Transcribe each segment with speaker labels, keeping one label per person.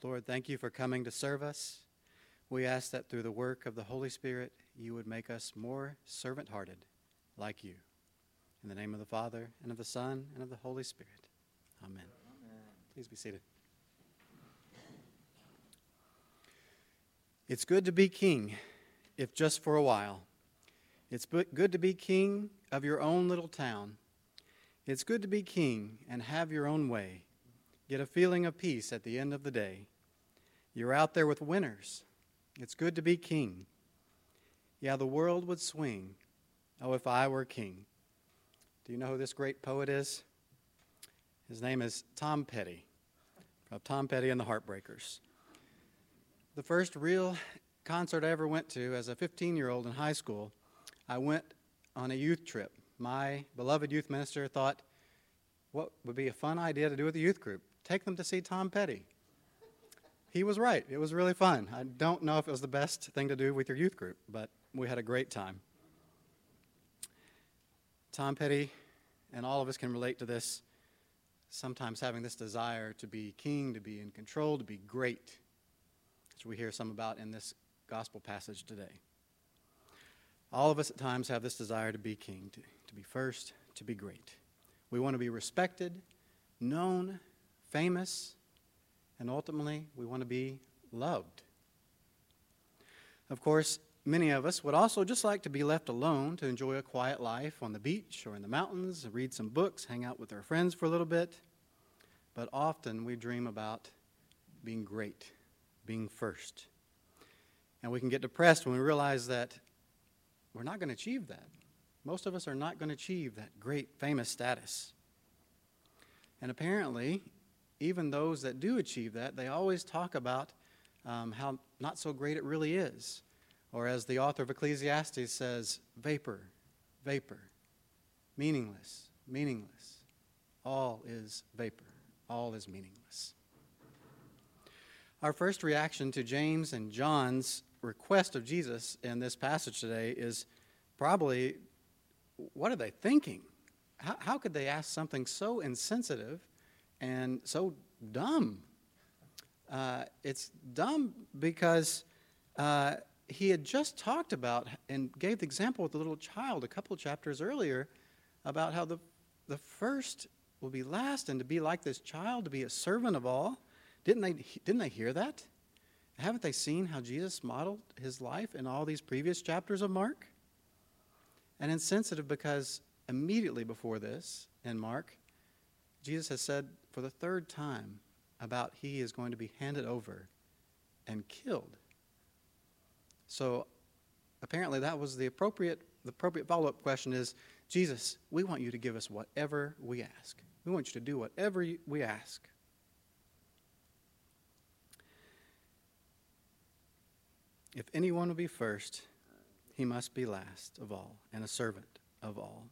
Speaker 1: Lord, thank you for coming to serve us. We ask that through the work of the Holy Spirit, you would make us more servant-hearted like you. In the name of the Father, and of the Son, and of the Holy Spirit. Amen. Amen. Please be seated. It's good to be king, if just for a while. It's good to be king of your own little town. It's good to be king and have your own way. Get a feeling of peace at the end of the day. You're out there with winners. It's good to be king. Yeah, the world would swing. Oh, if I were king. Do you know who this great poet is? His name is Tom Petty, of Tom Petty and the Heartbreakers. The first real concert I ever went to as a 15-year-old in high school, I went on a youth trip. My beloved youth minister thought, what would be a fun idea to do with a youth group? Take them to see Tom Petty. He was right. It was really fun. I don't know if it was the best thing to do with your youth group, but we had a great time. Tom Petty, and all of us can relate to this, sometimes having this desire to be king, to be in control, to be great, which we hear some about in this gospel passage today. All of us at times have this desire to be king, to be first, to be great. We want to be respected, known, famous, and ultimately we want to be loved. Of course, many of us would also just like to be left alone to enjoy a quiet life on the beach or in the mountains, read some books, hang out with our friends for a little bit. But often we dream about being great, being first. And we can get depressed when we realize that we're not going to achieve that. Most of us are not going to achieve that great, famous status. And apparently, even those that do achieve that, they always talk about how not so great it really is. Or as the author of Ecclesiastes says, vapor, vapor, meaningless, meaningless. All is vapor. All is meaningless. Our first reaction to James and John's request of Jesus in this passage today is probably, what are they thinking? How could they ask something so insensitive and so dumb? It's dumb because he had just talked about and gave the example with the little child a couple chapters earlier about how the first will be last, and to be like this child, to be a servant of all. Didn't they hear that? Haven't they seen how Jesus modeled his life in all these previous chapters of Mark? And insensitive because immediately before this in Mark, Jesus has said for the third time about he is going to be handed over and killed. So apparently that was the appropriate follow-up question is, Jesus, we want you to give us whatever we ask. We want you to do whatever we ask. If anyone will be first, he must be last of all and a servant of all.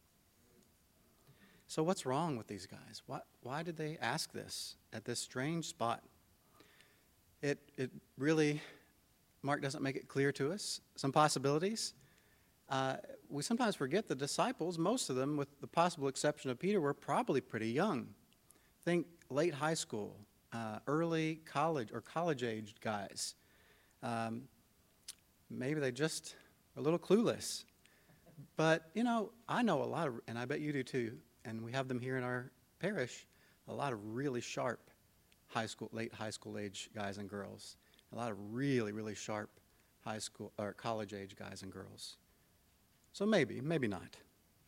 Speaker 1: So what's wrong with these guys? Why did they ask this at this strange spot? It really, Mark doesn't make it clear to us. Some possibilities. We sometimes forget the disciples, most of them, with the possible exception of Peter, were probably pretty young. Think late high school, early college or college-aged guys. Maybe they just are a little clueless. But, I know a lot of, and I bet you do too, and we have them here in our parish, a lot of really sharp late high school age guys and girls. A lot of really, really sharp high school or college age guys and girls. So maybe not.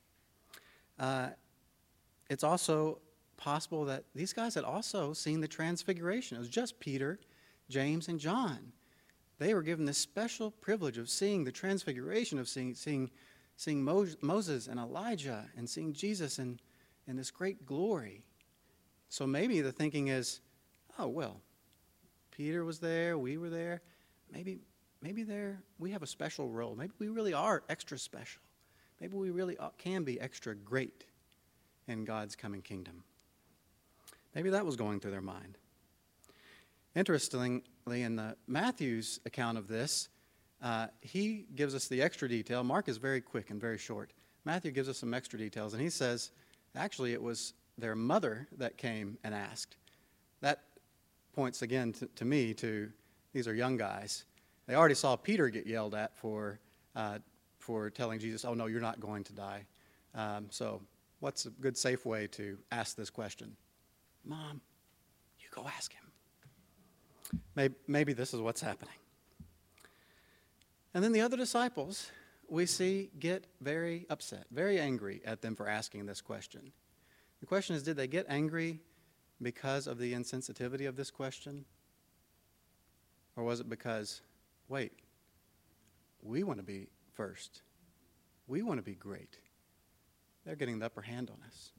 Speaker 1: It's also possible that these guys had also seen the transfiguration. It was just Peter, James, and John. They were given this special privilege of seeing the transfiguration, of seeing Moses and Elijah and seeing Jesus in this great glory. So maybe the thinking is, oh, well, Peter was there, we were there. Maybe we have a special role. Maybe we really are extra special. Maybe we really can be extra great in God's coming kingdom. Maybe that was going through their mind. Interestingly, in Matthew's account of this, he gives us the extra detail. Mark is very quick and very short. Matthew gives us some extra details, and he says, actually, it was their mother that came and asked. That points again to me to these are young guys. They already saw Peter get yelled at for telling Jesus, oh, no, you're not going to die. So what's a good, safe way to ask this question? Mom, you go ask him. Maybe this is what's happening. And then the other disciples, we see, get very upset, very angry at them for asking this question. The question is, did they get angry because of the insensitivity of this question? Or was it because, wait, we want to be first. We want to be great. They're getting the upper hand on us.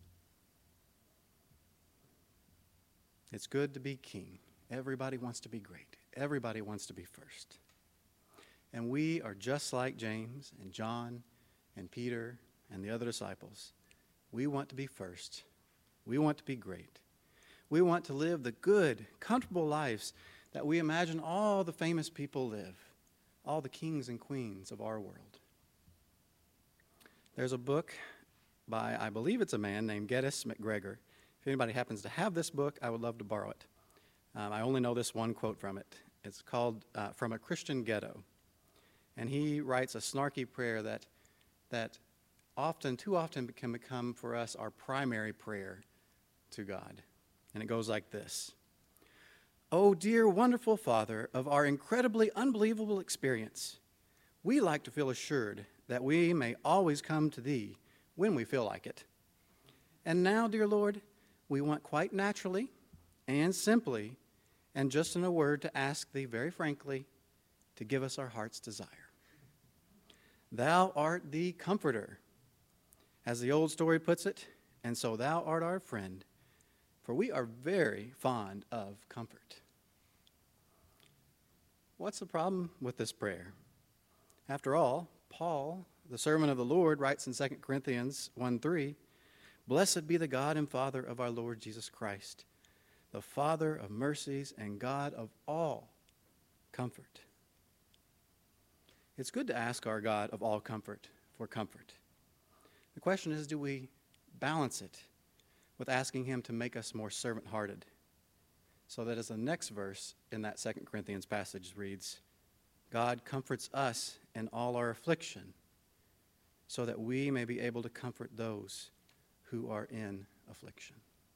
Speaker 1: It's good to be king. Everybody wants to be great. Everybody wants to be first. And we are just like James and John and Peter and the other disciples. We want to be first. We want to be great. We want to live the good, comfortable lives that we imagine all the famous people live, all the kings and queens of our world. There's a book by, I believe it's a man named Geddes McGregor. If anybody happens to have this book, I would love to borrow it. I only know this one quote from it. It's called From a Christian Ghetto. And he writes a snarky prayer that too often can become for us our primary prayer to God. And it goes like this. Oh, dear, wonderful Father of our incredibly unbelievable experience, we like to feel assured that we may always come to Thee when we feel like it. And now, dear Lord, we want quite naturally and simply and just in a word to ask Thee very frankly to give us our heart's desire. Thou art the comforter, as the old story puts it, and so Thou art our friend, for we are very fond of comfort. What's the problem with this prayer? After all, Paul, the servant of the Lord, writes in 2 Corinthians 1:3, Blessed be the God and Father of our Lord Jesus Christ, the Father of mercies and God of all comfort. It's good to ask our God of all comfort for comfort. The question is, do we balance it with asking Him to make us more servant-hearted? So that as the next verse in that 2 Corinthians passage reads, God comforts us in all our affliction, so that we may be able to comfort those who are in affliction.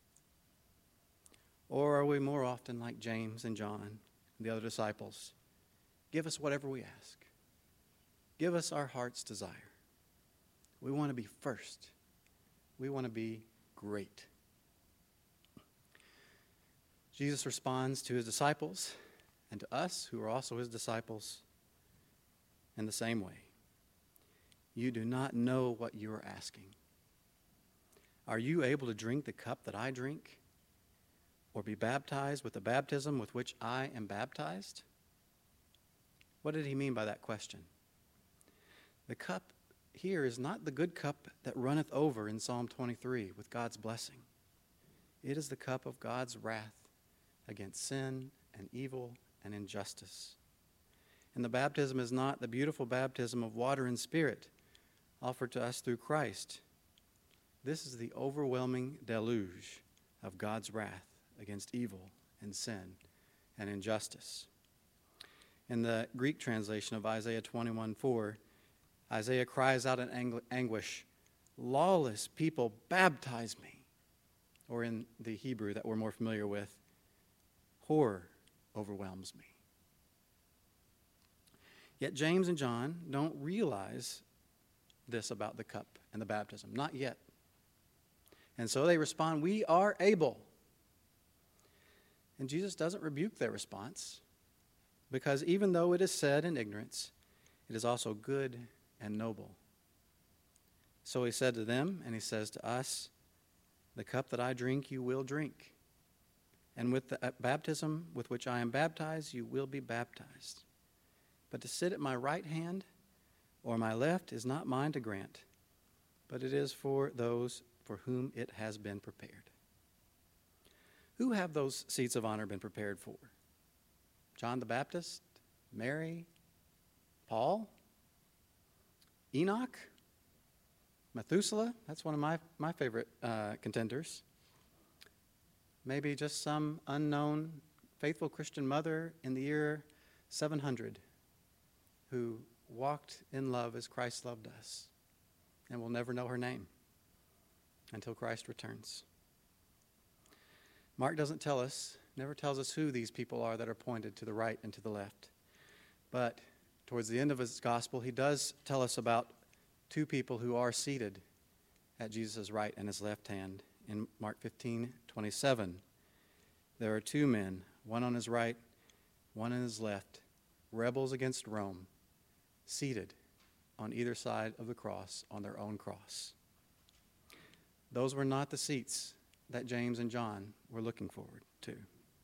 Speaker 1: Or are we more often like James and John and the other disciples? Give us whatever we ask. Give us our heart's desire. We want to be first. We want to be great. Jesus responds to His disciples and to us, who are also His disciples, in the same way. You do not know what you are asking. Are you able to drink the cup that I drink, or be baptized with the baptism with which I am baptized? What did He mean by that question? The cup here is not the good cup that runneth over in Psalm 23 with God's blessing. It is the cup of God's wrath against sin and evil and injustice. And the baptism is not the beautiful baptism of water and spirit offered to us through Christ. This is the overwhelming deluge of God's wrath against evil and sin and injustice. In the Greek translation of Isaiah 21:4, Isaiah cries out in anguish, lawless people baptize me. Or in the Hebrew that we're more familiar with, horror overwhelms me. Yet James and John don't realize this about the cup and the baptism, not yet. And so they respond, we are able. And Jesus doesn't rebuke their response, because even though it is said in ignorance, it is also good and noble. So He said to them, and He says to us, the cup that I drink you will drink, and with the baptism with which I am baptized you will be baptized. But to sit at my right hand or my left is not mine to grant, but it is for those for whom it has been prepared. Who have those seats of honor been prepared for? John the Baptist? Mary? Paul? Enoch? Methuselah? That's one of my favorite contenders. Maybe just some unknown faithful Christian mother in the year 700 who walked in love as Christ loved us, and we'll never know her name until Christ returns. Mark doesn't tell us, never tells us who these people are that are pointed to the right and to the left. But towards the end of his gospel, he does tell us about two people who are seated at Jesus' right and his left hand. In Mark 15:27, there are two men, one on his right, one on his left, rebels against Rome, seated on either side of the cross on their own cross. Those were not the seats that James and John were looking forward to.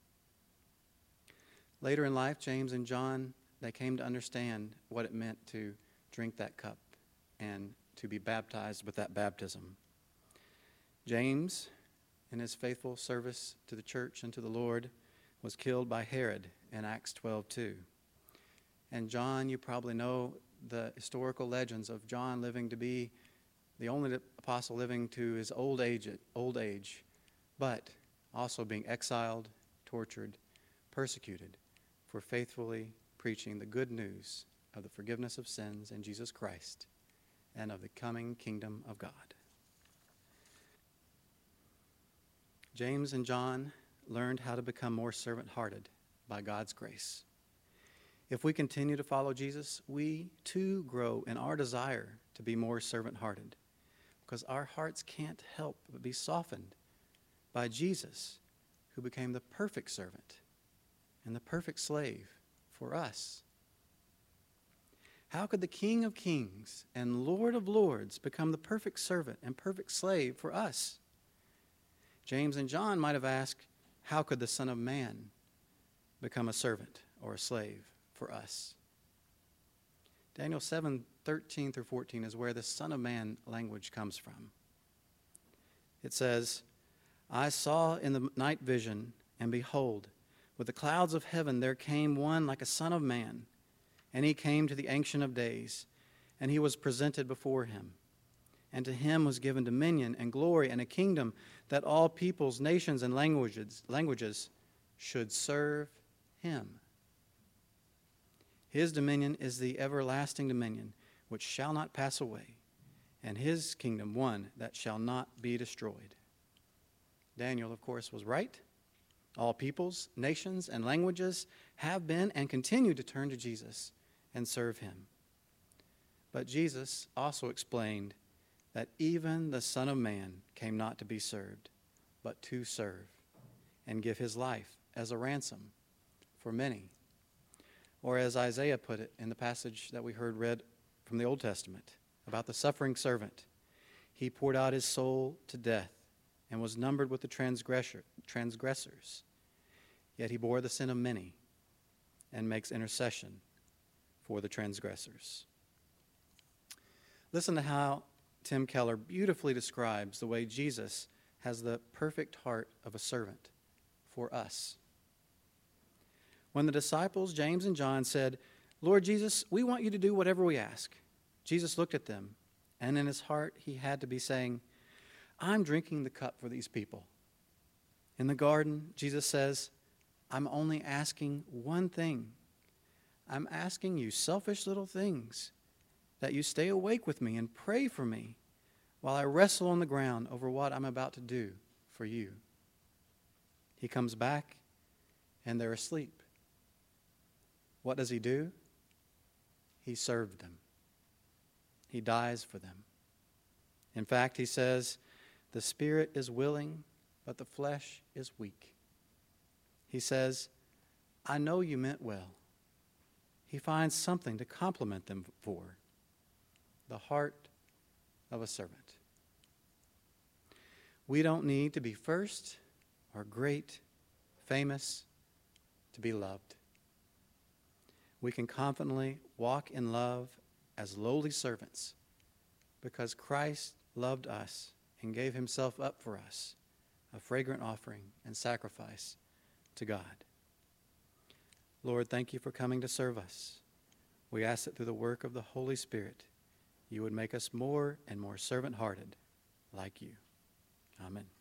Speaker 1: Later in life, James and John, they came to understand what it meant to drink that cup and to be baptized with that baptism. James, in his faithful service to the church and to the Lord, was killed by Herod in Acts 12:2. And John, you probably know the historical legends of John living to be the only apostle living to his old age, but also being exiled, tortured, persecuted for faithfully preaching the good news of the forgiveness of sins in Jesus Christ and of the coming kingdom of God. James and John learned how to become more servant-hearted by God's grace. If we continue to follow Jesus, we too grow in our desire to be more servant-hearted, because our hearts can't help but be softened by Jesus, who became the perfect servant and the perfect slave for us. How could the King of Kings and Lord of Lords become the perfect servant and perfect slave for us? James and John might have asked, how could the Son of Man become a servant or a slave for us? Daniel 7:13 through 14 is where the Son of Man language comes from. It says, I saw in the night vision, and behold, with the clouds of heaven there came one like a son of man, and he came to the Ancient of Days, and he was presented before him. And to him was given dominion and glory and a kingdom, that all peoples, nations, and languages should serve him. His dominion is the everlasting dominion, which shall not pass away, and his kingdom one that shall not be destroyed. Daniel, of course, was right. All peoples, nations, and languages have been and continue to turn to Jesus and serve him. But Jesus also explained that even the Son of Man came not to be served, but to serve and give his life as a ransom for many. Or as Isaiah put it in the passage that we heard read from the Old Testament about the suffering servant, he poured out his soul to death and was numbered with the transgressors. Yet he bore the sin of many and makes intercession for the transgressors. Listen to how Tim Keller beautifully describes the way Jesus has the perfect heart of a servant for us. When the disciples, James and John, said, Lord Jesus, we want you to do whatever we ask, Jesus looked at them, and in his heart he had to be saying, I'm drinking the cup for these people. In the garden, Jesus says, I'm only asking one thing. I'm asking you selfish little things, that you stay awake with me and pray for me while I wrestle on the ground over what I'm about to do for you. He comes back, and they're asleep. What does he do? He served them. He dies for them. In fact, he says, the spirit is willing, but the flesh is weak. He says, I know you meant well. He finds something to compliment them for. The heart of a servant. We don't need to be first or great, famous, to be loved. We can confidently walk in love as lowly servants because Christ loved us and gave himself up for us, a fragrant offering and sacrifice to God. Lord, thank you for coming to serve us. We ask that through the work of the Holy Spirit, you would make us more and more servant-hearted like you. Amen.